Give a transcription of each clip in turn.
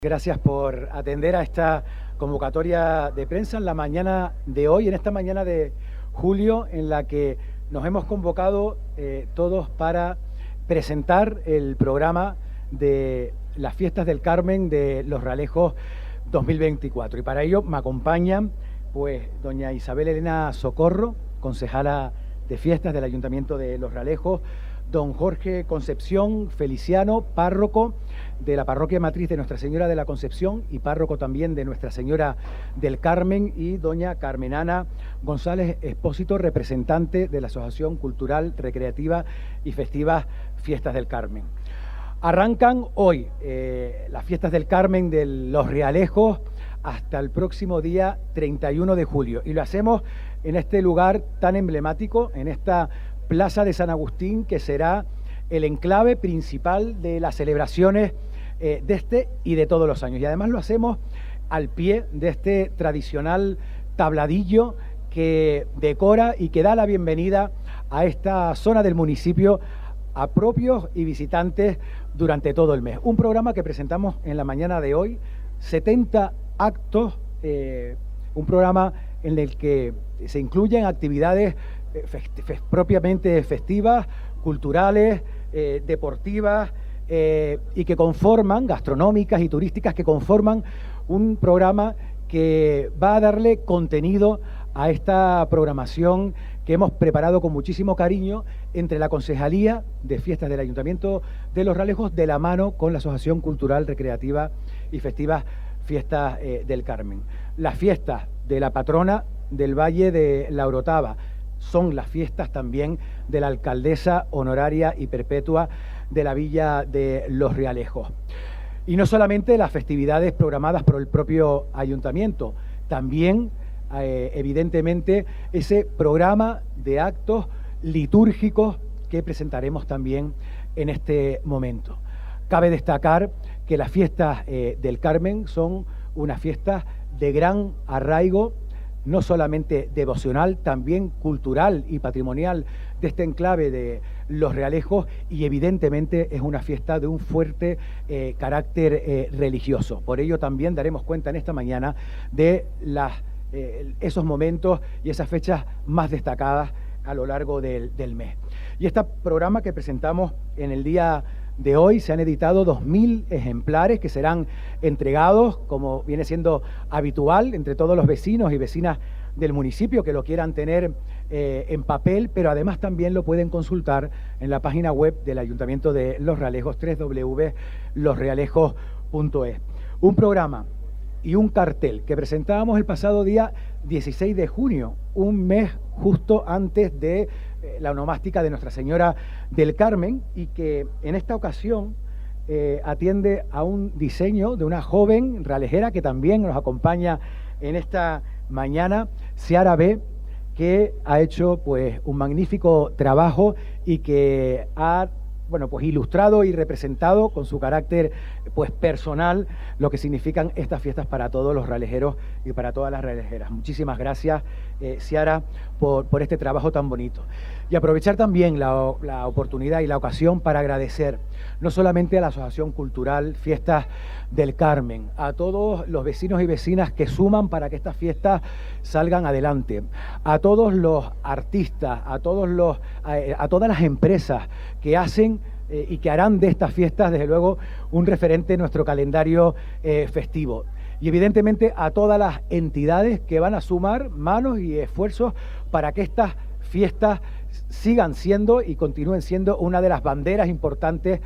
Gracias por atender a esta convocatoria de prensa en la mañana de hoy, en esta mañana de julio, en la que nos hemos convocado todos para presentar el programa de las Fiestas del Carmen de Los Realejos 2024. Y para ello me acompañan pues doña Isabel Elena Socorro, concejala de Fiestas del Ayuntamiento de Los Realejos, don Jorge Concepción Feliciano, párroco de la parroquia matriz de Nuestra Señora de la Concepción y párroco también de Nuestra Señora del Carmen, y doña Carmen Ana González Espósito, representante de la Asociación Cultural, Recreativa y Festiva Fiestas del Carmen. Arrancan hoy las Fiestas del Carmen de Los Realejos hasta el próximo día 31 de julio. Y lo hacemos en este lugar tan emblemático, en esta Plaza de San Agustín, que será el enclave principal de las celebraciones de este y de todos los años. Y además lo hacemos al pie de este tradicional tabladillo que decora y que da la bienvenida a esta zona del municipio a propios y visitantes durante todo el mes. Un programa que presentamos en la mañana de hoy, 70 actos, un programa en el que se incluyen actividades propiamente festivas, culturales, deportivas y que conforman, gastronómicas y turísticas, que conforman un programa que va a darle contenido a esta programación que hemos preparado con muchísimo cariño entre la Concejalía de Fiestas del Ayuntamiento de Los Realejos, de la mano con la Asociación Cultural, Recreativa y Festiva Fiestas del Carmen. Las fiestas de la patrona del Valle de la Orotava son las fiestas también de la alcaldesa honoraria y perpetua de la Villa de Los Realejos. Y no solamente las festividades programadas por el propio ayuntamiento, también evidentemente ese programa de actos litúrgicos que presentaremos también en este momento. Cabe destacar que las fiestas del Carmen son unas fiestas de gran arraigo, no solamente devocional, también cultural y patrimonial de este enclave de Los Realejos, y evidentemente es una fiesta de un fuerte carácter religioso. Por ello también daremos cuenta en esta mañana de esos momentos y esas fechas más destacadas a lo largo del mes. Y este programa que presentamos en el día de hoy, se han editado 2000 ejemplares que serán entregados, como viene siendo habitual, entre todos los vecinos y vecinas del municipio que lo quieran tener en papel, pero además también lo pueden consultar en la página web del Ayuntamiento de Los Realejos, www.losrealejos.es. Un programa y un cartel que presentábamos el pasado día 16 de junio, un mes justo antes de la onomástica de Nuestra Señora del Carmen, y que en esta ocasión atiende a un diseño de una joven realejera que también nos acompaña en esta mañana, Ciara B., que ha hecho pues un magnífico trabajo y que ha pues ilustrado y representado con su carácter pues personal lo que significan estas fiestas para todos los realejeros y para todas las realejeras. Muchísimas gracias, Ciara, por este trabajo tan bonito. Y aprovechar también la oportunidad y la ocasión para agradecer no solamente a la Asociación Cultural Fiestas del Carmen, a todos los vecinos y vecinas que suman para que estas fiestas salgan adelante, a todos los artistas, a todas las empresas que hacen y que harán de estas fiestas, desde luego, un referente en nuestro calendario festivo. Y evidentemente a todas las entidades que van a sumar manos y esfuerzos para que estas fiestas sigan siendo y continúen siendo una de las banderas importantes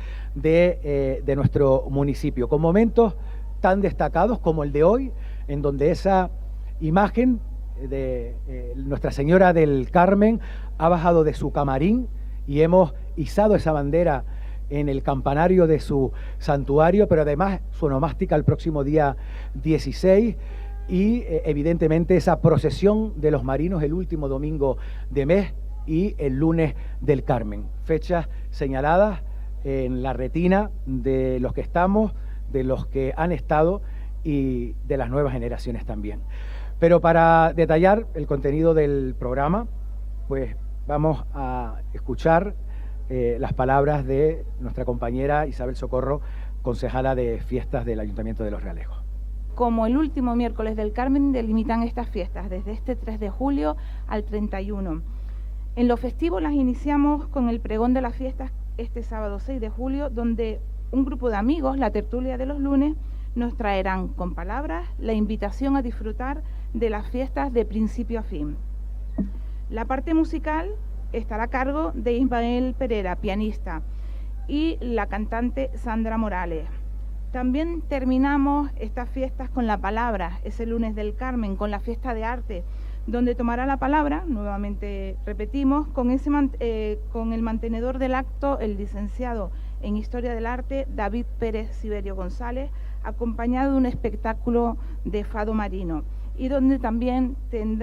de nuestro municipio, con momentos tan destacados como el de hoy, en donde esa imagen de Nuestra Señora del Carmen ha bajado de su camarín y hemos izado esa bandera en el campanario de su santuario, pero además su onomástica el próximo día 16, y evidentemente esa procesión de los marinos el último domingo de mes y el lunes del Carmen. Fechas señaladas en la retina de los que estamos, de los que han estado y de las nuevas generaciones también. Pero para detallar el contenido del programa, pues vamos a escuchar las palabras de nuestra compañera Isabel Socorro, concejala de fiestas del Ayuntamiento de Los Realejos. Como el último miércoles del Carmen, delimitan estas fiestas desde este 3 de julio al 31. En lo festivo las iniciamos con el pregón de las fiestas este sábado 6 de julio, donde un grupo de amigos, la tertulia de los lunes, nos traerán con palabras la invitación a disfrutar de las fiestas de principio a fin. La parte musical estará a cargo de Ismael Pereira, pianista, y la cantante Sandra Morales. También terminamos estas fiestas con la palabra, ese lunes del Carmen, con la fiesta de arte, donde tomará la palabra, nuevamente repetimos, con el mantenedor del acto, el licenciado en Historia del Arte, David Pérez Siberio González, acompañado de un espectáculo de fado marino, y donde también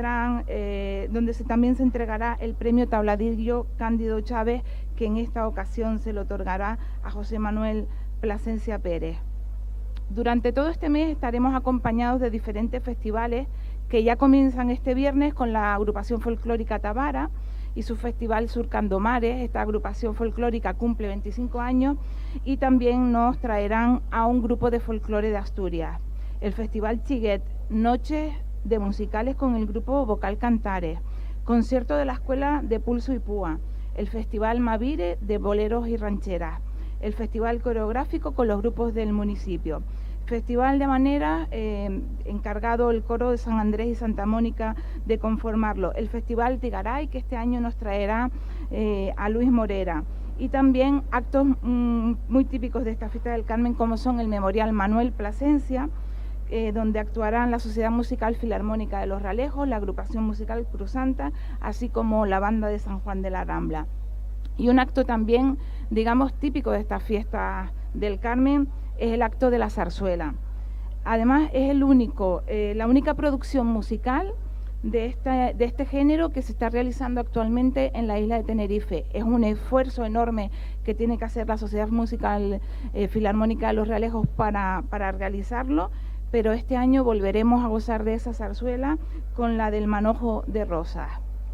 también se entregará el premio Tabladillo Cándido Chávez, que en esta ocasión se le otorgará a José Manuel Plasencia Pérez. Durante todo este mes estaremos acompañados de diferentes festivales que ya comienzan este viernes con la agrupación folclórica Tabara y su festival Surcando Mares. Esta agrupación folclórica cumple 25 años y también nos traerán a un grupo de folclore de Asturias. El Festival Chiguet, noches de musicales con el grupo Vocal Cantares, concierto de la Escuela de Pulso y Púa, el Festival Mavire de boleros y rancheras, el Festival Coreográfico con los grupos del municipio, Festival de Manera, encargado el coro de San Andrés y Santa Mónica de conformarlo, el Festival Tigaray, que este año nos traerá a Luis Morera, y también actos muy típicos de esta fiesta del Carmen, como son el Memorial Manuel Plasencia, donde actuarán la Sociedad Musical Filarmónica de Los Realejos, la Agrupación Musical Cruzanta, así como la Banda de San Juan de la Rambla. Y un acto también, digamos, típico de esta fiesta del Carmen es el acto de la zarzuela. Además, es la única producción musical de este género que se está realizando actualmente en la isla de Tenerife. Es un esfuerzo enorme que tiene que hacer la Sociedad Musical Filarmónica de Los Realejos para realizarlo, pero este año volveremos a gozar de esa zarzuela con la del Manojo de Rosas.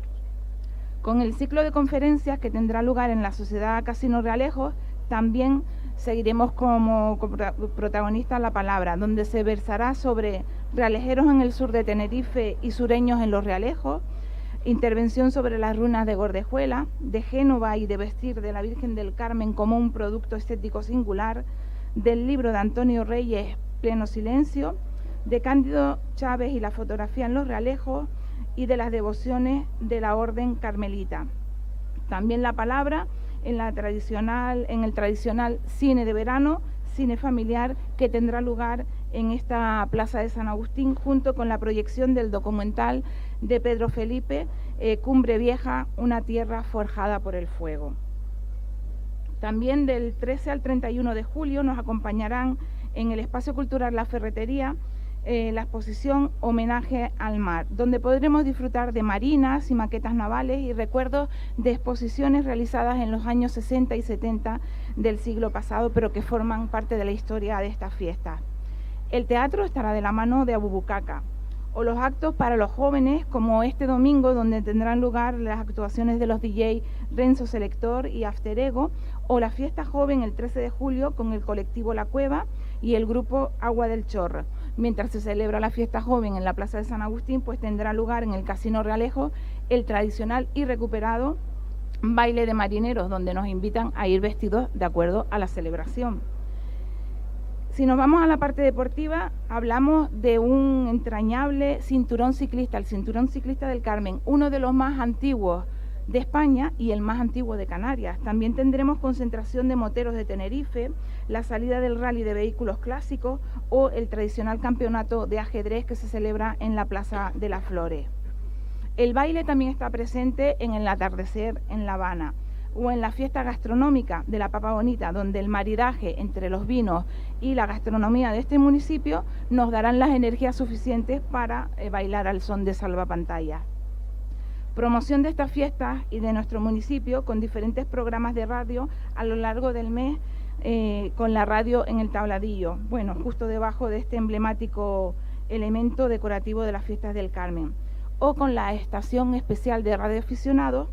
Con el ciclo de conferencias que tendrá lugar en la Sociedad Casino Realejos, también seguiremos como protagonistas la palabra, donde se versará sobre realejeros en el sur de Tenerife y sureños en Los Realejos, intervención sobre las runas de Gordejuela, de Génova y de vestir de la Virgen del Carmen como un producto estético singular, del libro de Antonio Reyes, Pleno Silencio, de Cándido Chávez y la fotografía en Los Realejos, y de las devociones de la Orden Carmelita. También la palabra en el tradicional cine de verano, cine familiar, que tendrá lugar en esta Plaza de San Agustín, junto con la proyección del documental de Pedro Felipe, Cumbre Vieja, una tierra forjada por el fuego. También del 13 al 31 de julio nos acompañarán en el Espacio Cultural La Ferretería la exposición Homenaje al Mar, donde podremos disfrutar de marinas y maquetas navales y recuerdos de exposiciones realizadas en los años 60 y 70 del siglo pasado, pero que forman parte de la historia de esta fiesta. El teatro estará de la mano de Abubucaca, o los actos para los jóvenes, como este domingo, donde tendrán lugar las actuaciones de los DJ Renzo Selector y After Ego, o la fiesta joven el 13 de julio con el colectivo La Cueva y el grupo Agua del Chorro. Mientras se celebra la fiesta joven en la Plaza de San Agustín, pues tendrá lugar en el Casino Realejo el tradicional y recuperado baile de marineros, donde nos invitan a ir vestidos de acuerdo a la celebración. Si nos vamos a la parte deportiva, hablamos de un entrañable cinturón ciclista, el Cinturón Ciclista del Carmen, uno de los más antiguos de España y el más antiguo de Canarias. También tendremos concentración de moteros de Tenerife, la salida del rally de vehículos clásicos o el tradicional campeonato de ajedrez que se celebra en la Plaza de las Flores. El baile también está presente en el atardecer en La Habana o en la fiesta gastronómica de la Papa Bonita, donde el maridaje entre los vinos y la gastronomía de este municipio nos darán las energías suficientes para bailar al son de salvapantallas. Promoción de estas fiestas y de nuestro municipio con diferentes programas de radio a lo largo del mes, con la radio en el tabladillo, bueno, justo debajo de este emblemático elemento decorativo de las fiestas del Carmen, o con la estación especial de radioaficionados,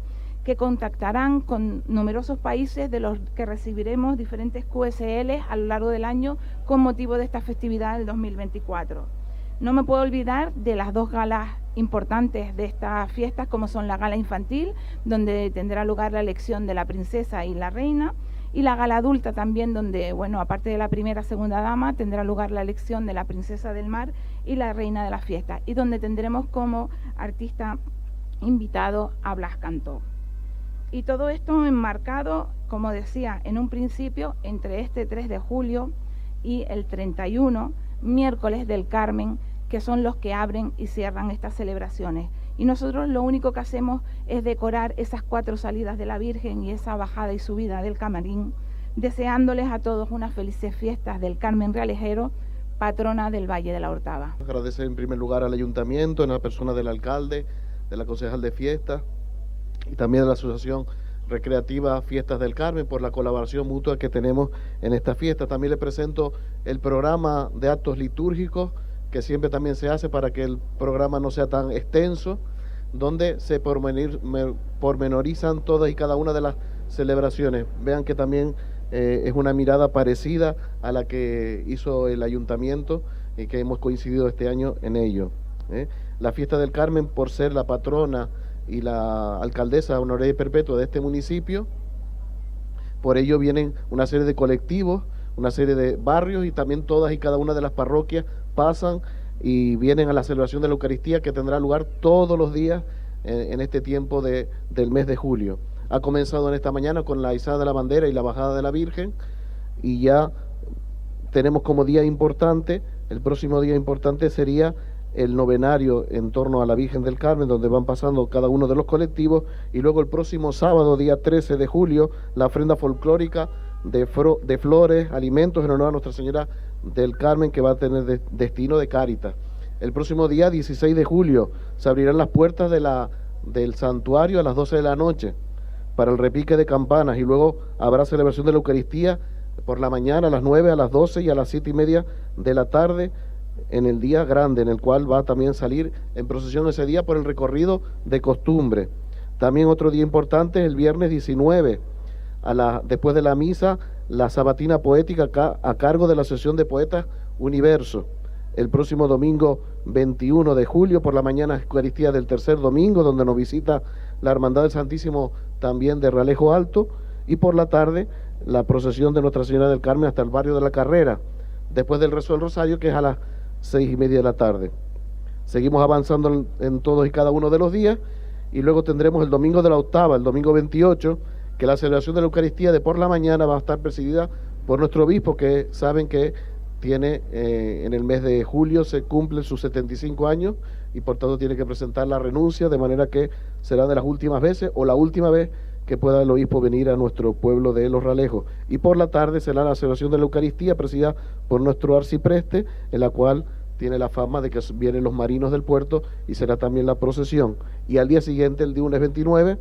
que contactarán con numerosos países de los que recibiremos diferentes QSL a lo largo del año con motivo de esta festividad del 2024. No me puedo olvidar de las dos galas importantes de estas fiestas, como son la gala infantil, donde tendrá lugar la elección de la princesa y la reina, y la gala adulta también, donde, bueno, aparte de la primera, segunda dama, tendrá lugar la elección de la princesa del mar y la reina de la fiesta, y donde tendremos como artista invitado a Blas Cantó. Y todo esto enmarcado, como decía, en un principio, entre este 3 de julio y el 31, miércoles del Carmen, que son los que abren y cierran estas celebraciones. Y nosotros lo único que hacemos es decorar esas 4 salidas de la Virgen y esa bajada y subida del camarín, deseándoles a todos unas felices fiestas del Carmen Realejero, patrona del Valle de la Ortava. Agradecer en primer lugar al Ayuntamiento, en la persona del alcalde, de la concejal de fiestas y también de la Asociación Recreativa Fiestas del Carmen por la colaboración mutua que tenemos en esta fiesta. También le presento el programa de actos litúrgicos que siempre también se hace para que el programa no sea tan extenso, donde se pormenorizan todas y cada una de las celebraciones. Vean que también es una mirada parecida a la que hizo el Ayuntamiento y que hemos coincidido este año en ello. La fiesta del Carmen, por ser la patrona y la alcaldesa honoraria y perpetua de este municipio, por ello vienen una serie de colectivos, una serie de barrios y también todas y cada una de las parroquias pasan y vienen a la celebración de la Eucaristía que tendrá lugar todos los días en este tiempo del mes de julio. Ha comenzado en esta mañana con la izada de la bandera y la bajada de la Virgen y ya tenemos como día importante, el próximo día importante sería el novenario en torno a la Virgen del Carmen, donde van pasando cada uno de los colectivos, y luego el próximo sábado, día 13 de julio, la ofrenda folclórica de flores, alimentos en honor a Nuestra Señora del Carmen, que va a tener destino de Cáritas. El próximo día, 16 de julio, se abrirán las puertas del santuario a las 12 de la noche para el repique de campanas, y luego habrá celebración de la Eucaristía por la mañana a las 9, a las 12 y a las 7:30 de la tarde, en el día grande, en el cual va a también salir en procesión ese día por el recorrido de costumbre. También otro día importante es el viernes 19, después de la misa, la sabatina poética a cargo de la Asociación de Poetas Universo. El próximo domingo 21 de julio, por la mañana, Eucaristía del tercer domingo, donde nos visita la Hermandad del Santísimo también de Realejo Alto, y por la tarde, la procesión de Nuestra Señora del Carmen hasta el barrio de la Carrera, después del rezo del Rosario, que es a las 6:30 de la tarde. Seguimos avanzando en todos y cada uno de los días, y luego tendremos el domingo de la octava, el domingo 28, que la celebración de la Eucaristía de por la mañana va a estar presidida por nuestro obispo, que saben que tiene en el mes de julio se cumplen sus 75 años y por tanto tiene que presentar la renuncia, de manera que será de las últimas veces o la última vez que pueda el obispo venir a nuestro pueblo de Los Realejos. Y por la tarde será la celebración de la Eucaristía presidida por nuestro arcipreste, en la cual tiene la fama de que vienen los marinos del puerto, y será también la procesión. Y al día siguiente, el lunes 29,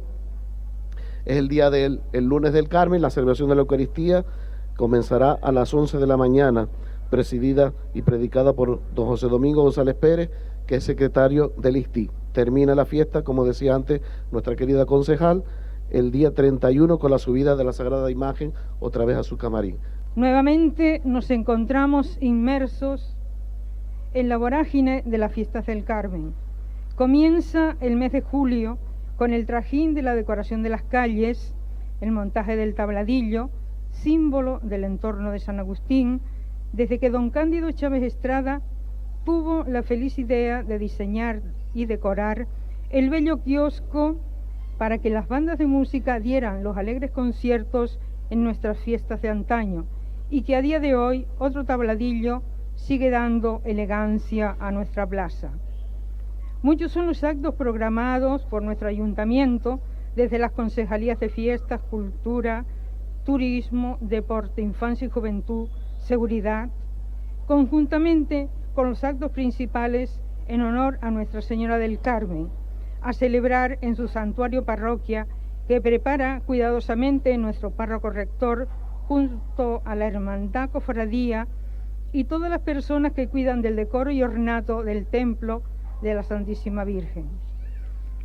es el día el lunes del Carmen. La celebración de la Eucaristía comenzará a las 11 de la mañana, presidida y predicada por don José Domingo González Pérez, que es secretario del ISTI. Termina la fiesta, como decía antes nuestra querida concejal, el día 31 con la subida de la Sagrada Imagen otra vez a su camarín. Nuevamente nos encontramos inmersos en la vorágine de las fiestas del Carmen. Comienza el mes de julio con el trajín de la decoración de las calles, el montaje del tabladillo, símbolo del entorno de San Agustín, desde que don Cándido Chávez Estrada tuvo la feliz idea de diseñar y decorar el bello kiosco para que las bandas de música dieran los alegres conciertos en nuestras fiestas de antaño, y que a día de hoy otro tabladillo sigue dando elegancia a nuestra plaza. Muchos son los actos programados por nuestro ayuntamiento, desde las concejalías de fiestas, cultura, turismo, deporte, infancia y juventud, seguridad, conjuntamente con los actos principales en honor a Nuestra Señora del Carmen, a celebrar en su santuario parroquia, que prepara cuidadosamente nuestro párroco rector, junto a la hermandad cofradía y todas las personas que cuidan del decoro y ornato del templo de la Santísima Virgen.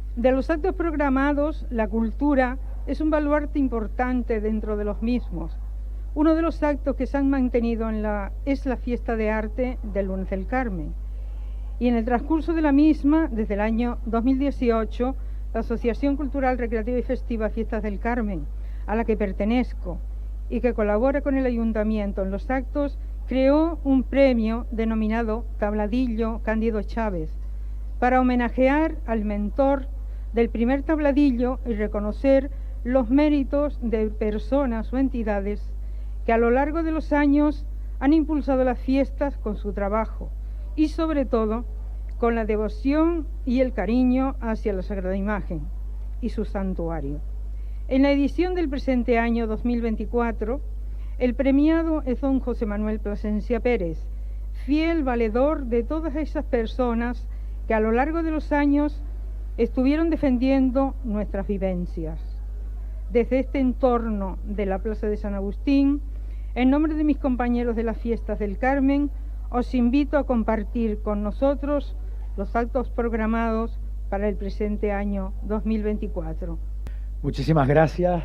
De los actos programados, la cultura es un baluarte importante dentro de los mismos. Uno de los actos que se han mantenido es la fiesta de arte del Lunes del Carmen. Y en el transcurso de la misma, desde el año 2018, la Asociación Cultural, Recreativa y Festiva Fiestas del Carmen, a la que pertenezco y que colabora con el Ayuntamiento en los actos, creó un premio denominado Tabladillo Cándido Chávez para homenajear al mentor del primer tabladillo y reconocer los méritos de personas o entidades que a lo largo de los años han impulsado las fiestas con su trabajo y sobre todo con la devoción y el cariño hacia la Sagrada Imagen y su santuario. En la edición del presente año 2024, el premiado es don José Manuel Plasencia Pérez, fiel valedor de todas esas personas que a lo largo de los años estuvieron defendiendo nuestras vivencias. Desde este entorno de la Plaza de San Agustín, en nombre de mis compañeros de las Fiestas del Carmen, os invito a compartir con nosotros los actos programados para el presente año 2024. Muchísimas gracias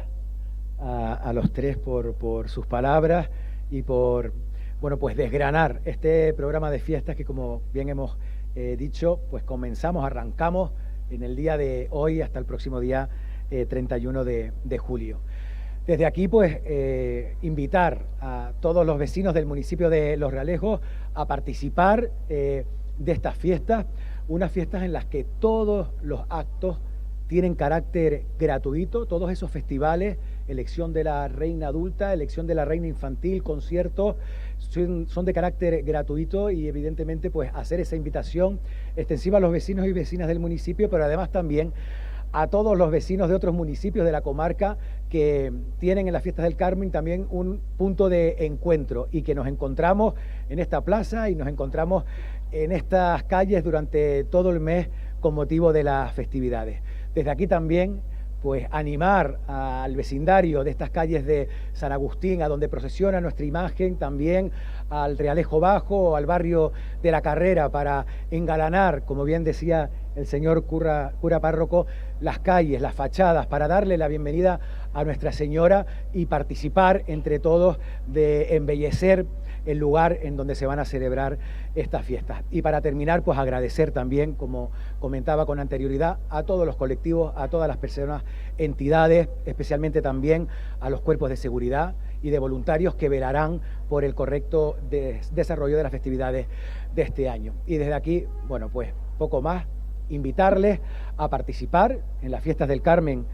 a los tres por sus palabras y por, bueno, pues desgranar este programa de fiestas que, como bien hemos dicho, pues arrancamos en el día de hoy hasta el próximo día 31 de julio. Desde aquí, pues, invitar a todos los vecinos del municipio de Los Realejos a participar de estas fiestas, unas fiestas en las que todos los actos tienen carácter gratuito, todos esos festivales, elección de la reina adulta, elección de la reina infantil, conciertos, son de carácter gratuito y evidentemente pues hacer esa invitación extensiva a los vecinos y vecinas del municipio, pero además también a todos los vecinos de otros municipios de la comarca que tienen en las Fiestas del Carmen también un punto de encuentro y que nos encontramos en esta plaza y nos encontramos en estas calles durante todo el mes con motivo de las festividades. Desde aquí también, pues animar al vecindario de estas calles de San Agustín, a donde procesiona nuestra imagen, también al Realejo Bajo, al barrio de La Carrera, para engalanar, como bien decía el señor cura párroco, las calles, las fachadas, para darle la bienvenida a Nuestra Señora y participar entre todos de embellecer el lugar en donde se van a celebrar estas fiestas. Y para terminar, pues agradecer también, como comentaba con anterioridad, a todos los colectivos, a todas las personas, entidades, especialmente también a los cuerpos de seguridad y de voluntarios que velarán por el correcto desarrollo de las festividades de este año. Y desde aquí, bueno, pues poco más, invitarles a participar en las Fiestas del Carmen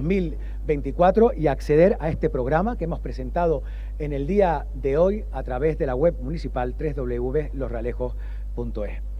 2024 y acceder a este programa que hemos presentado en el día de hoy a través de la web municipal www.losrealejos.es.